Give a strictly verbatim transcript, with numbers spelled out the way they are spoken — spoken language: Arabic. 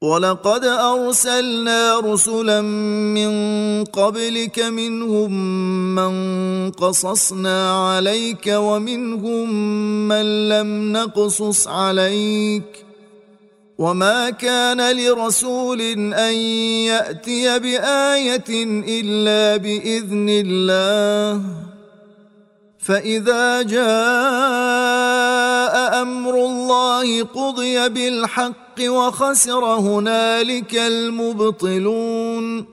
ولقد أرسلنا رسلا من قبلك منهم من قصصنا عليك ومنهم من لم نقصص عليك وما كان لرسول أن يأتي بآية إلا بإذن الله فإذا جاء أمر الله قضي بالحق وخسر هنالك المبطلون